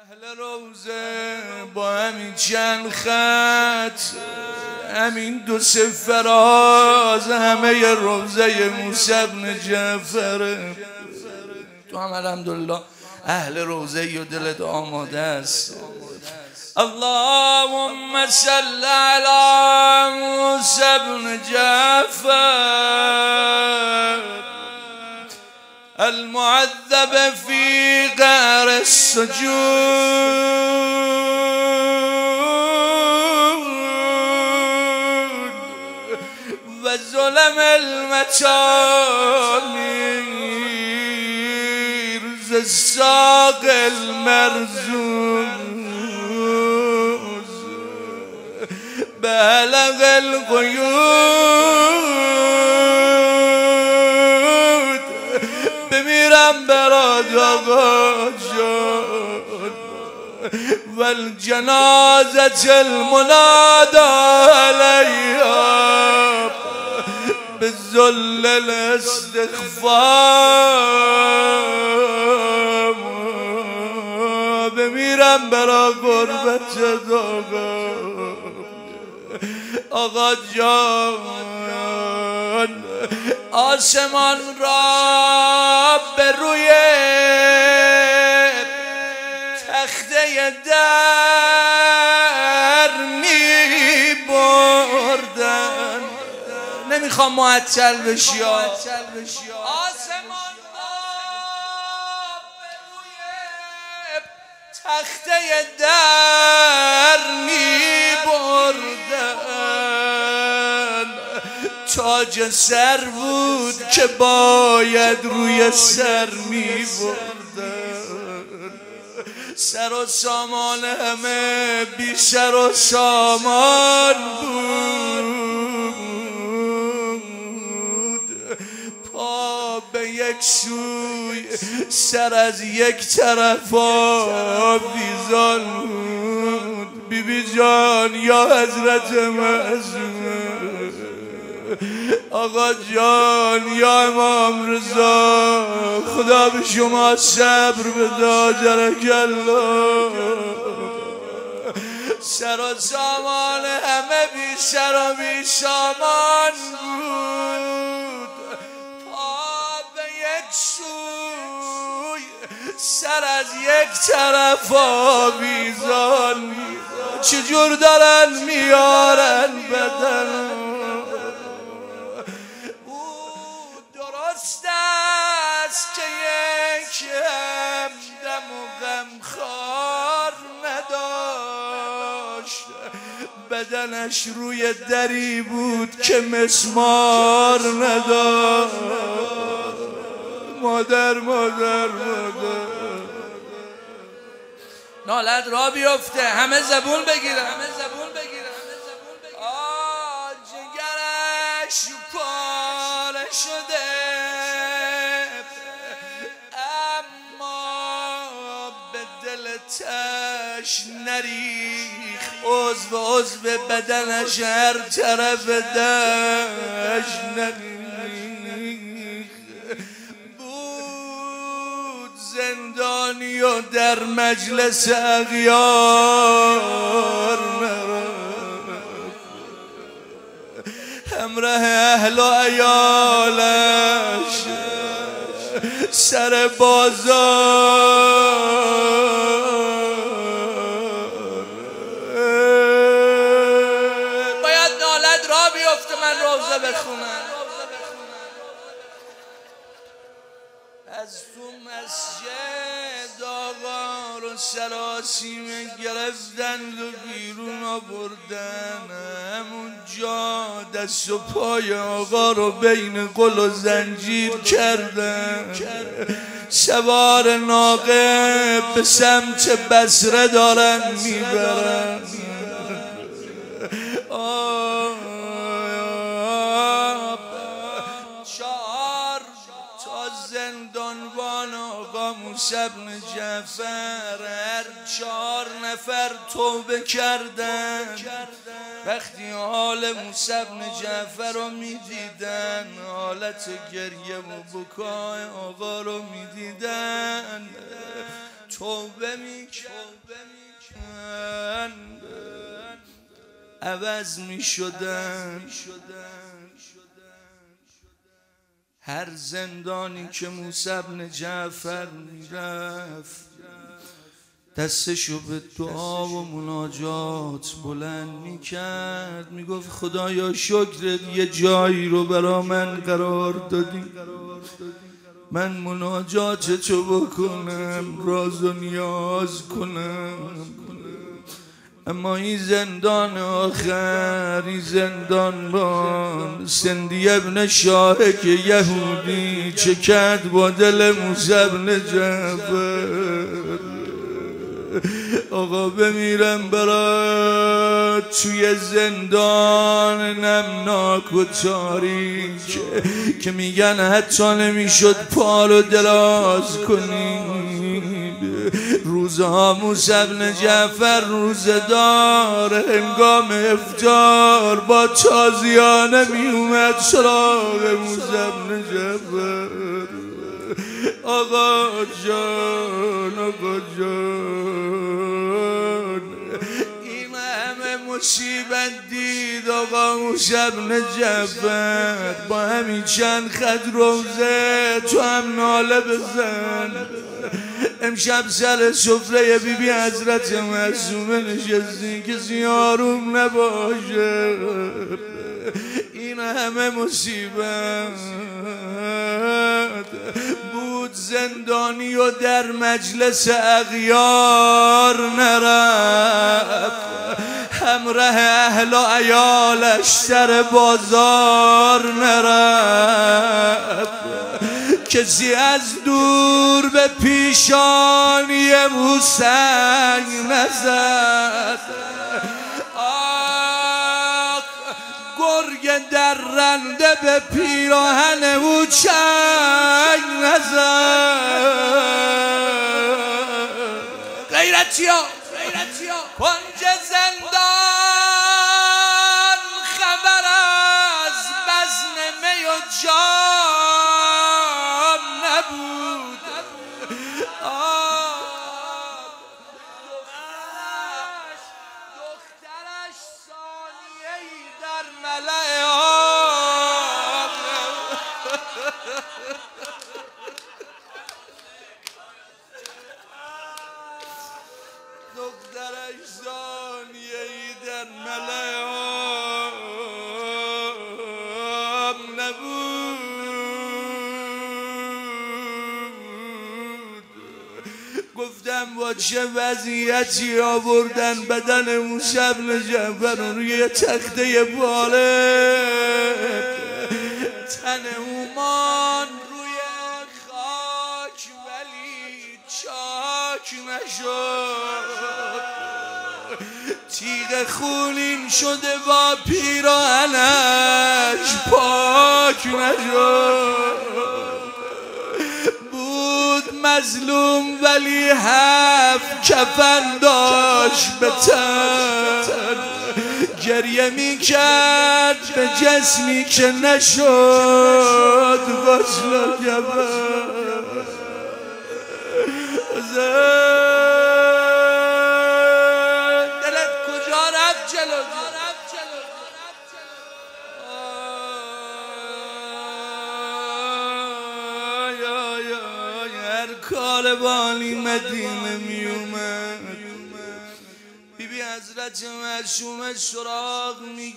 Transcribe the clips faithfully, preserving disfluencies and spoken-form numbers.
اهل روزه با همین چند خط، همین دو سه فراز، همه روزه موسی بن جعفر. تو هم الحمدلله اهل روزه و دلت آماده است. اللهم صل علی موسی بن جعفر المعذب في قعر السجود وظلم المتامير ذا الساق المرزوز بلغ القيود. بمیرم برات آقا جان والجنازة المنادى علیها بذل الاستخفاف. بمیرم برا قربت آقا آقا جان. آسمان را به روی تخته در می بردن. نمیخوام معطل بشی. آسمان را به روی تخته در می بردن. تاج سر بود که باید روی سر می بردن. سر و سامان همه بی سر و سامان بود. پا به یک سوی، سر از یک طرف آویزان بود. بی بی جان یا حضرت معصوم، آقا جان یا امام رضا، خدا به شما صبر بده. جرک الله. سر و سامان همه بی سر و بی سامان بود. پا به یک سوی، سر از یک طرف آویزان. چجور دارن میارن بدن. درست است که یک همدم و غمخوار نداشت. بدنش روی دری بود که مسمار نداشت. مادر مادر مادر نالت را بیفته، همه زبون بگیرن. آه جگرش پاره شده اما به دل تش نریخ. عضو عضو بدنش هر طرف دش نریخ. بود زندانی و در مجلس اغیار نرفت. همراه اهل و عیالش سر بازار. باید نالت را بیفته من روزه بخونم. از تو مسجد آقا رو سراسیمه گرفتند و بیرون آوردن. همونجا دست و پای آقا رو بین قل و زنجیر کردن. سوار ناقه به سمت بصره دارن میبرن. چهار تا زندانبان آقا موسی بن جعفر، هر چهار نفر توبه کردن. وقتی حال موسی بن جعفر رو میدیدن، حالت گریه و بکای آقا رو میدیدن، توبه میکن عوض میشدن. هر زندانی که موسی بن جعفر میرفت دستشو به دعا و مناجات بلند میکرد، میگفت خدایا شکرت یه جایی رو برا من قرار دادی، من مناجاتتو بکنم، راز و نیاز کنم. اما این زندان آخر، این زندان با سندی ابن شاهک یهودی چه کرد با دل موسی بن جعفر. آقا بمیرم برات توی زندان نمناک و تاریک که میگن حتی نمیشد پا رو دراز کنی. روزها موسی بن جعفر روزدار هنگام افطار با تازیانه می اومد سراغ موسی بن جعفر. آقا جان آقا جان این همه مصیبت دید آقا موسی بن جعفر، با همین چند خط روزه تو هم ناله بزن. امشب سر سفره بی بی حضرت معصومه نشستی کسی آروم نباشه. این همه مصیبت بود، زندانی و در مجلس اغیار نرفت، همراه اهل و عیالش سر بازار نرفت، کسی از دور به پیشانی موسی نزد. آه گرگ درنده به پیراهن او چنگ نزد. غیرتیا کنج زندان خبر از بزم می و جام نبود. دخترش ثانیه‌ای در ملأ عام، دخترش ثانیه‌ای در ملأ عام نبود. گفتم با چه وضعیتی آوردن بدن موسی بن جعفر روی تخته بالغ، تن او ماند روی خاک ولی چاک نشد. تیغ خونین شده با پیراهنش پاک نشد. بود مظلوم ولی هفت کفن داشت به تن، گریه می کرد به جسمی که نشد غسل و کفن. دلت کجا رفت جلو؟ هر کاروانی مدینه می اومد بی بی حضرت معصومه سراغ می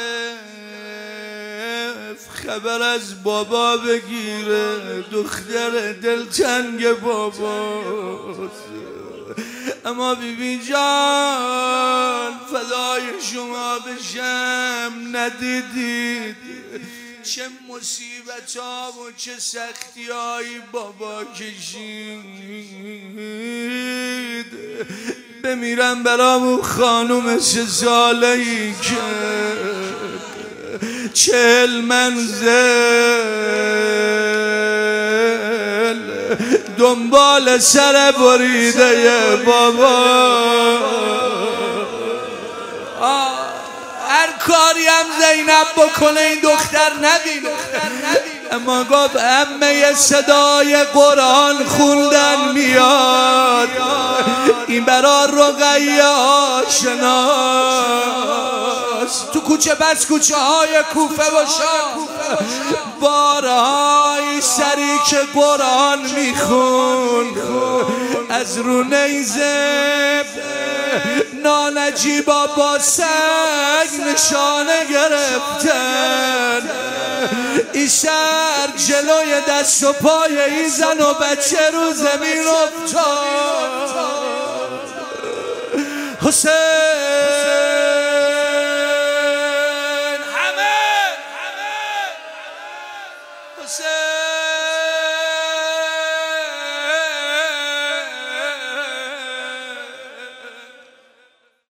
گرفت، خبر از بابا بگیره، دختر دلتنگ باباست. اما بی بی جان فدای شما بشم ندیدید چه مصیبت ها و چه سختی هایی بابا کشید. بمیرم برام خانوم سه ساله ای که چهل منزل دنبال سر بریده بابا. هر کاریم زینب بکنه این دختر نبینه. اما گفت عمه صدای قرآن خوندن میاد، این برا رقیه آشناست. تو کوچه بس کوچه های کوفه و شام بارهای سری که قرآن میخون، از رو نیزه نانجیبا با سگ نشانه گرفتن. این شهر جلوی دست و پای این زن و بچه رو زمین افتاد. حسین